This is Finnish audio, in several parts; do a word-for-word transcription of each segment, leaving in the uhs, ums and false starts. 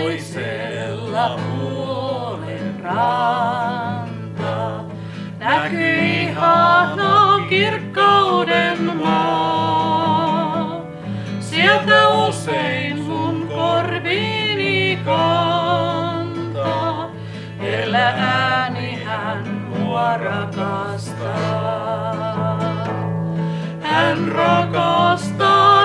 toisella puolen ranta näkyy ihana kirkkauden maa. Sieltä usein mun korviini kantaa,ellä ääni hän mua rakastaa. Hän rakastaa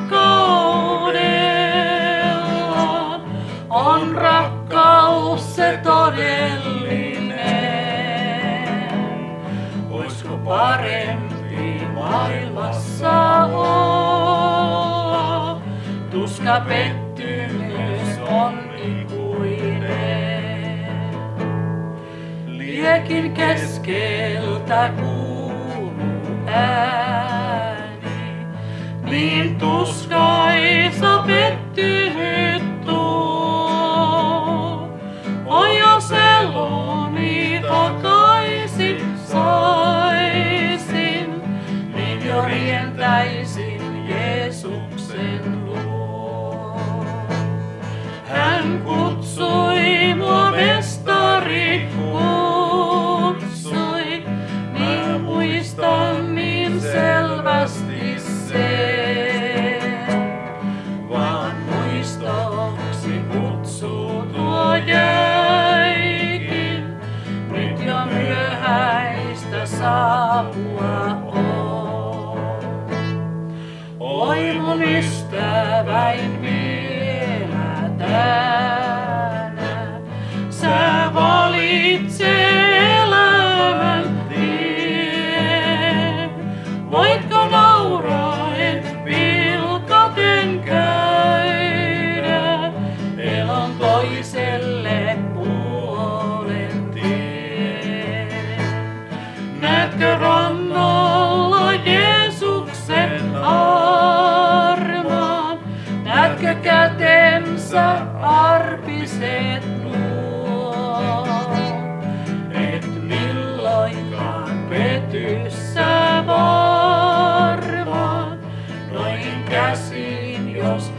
rakkaudella, on rakkaus se todellinen. Oisko parempi maailmassa olla, tuska pettymys on ikuinen. Liekin keskeltä kuuluu ääni, niin tuskaisa pettynyt tuo. Oi jos eloni takaisin saisin, niin jo rientäisin Jeesuksen luo. Hän kutsui mua, mestari kutsui, niin muistan niin selvästi sen. Vaan muistoksi kutsu tuo jäikin, nyt jo myöhäistä saapua on. Oi mun ystäväin vielä tänä, sä valitse elämän tien. Voitko nauraa, et pilkaten käydä elon toiselle puolen tien? Näetkö rannalla Jeesuksen arman? Näetkö kätensä arpiset nuo? Et milloinkaan pety sä varmaan, noin käsin jos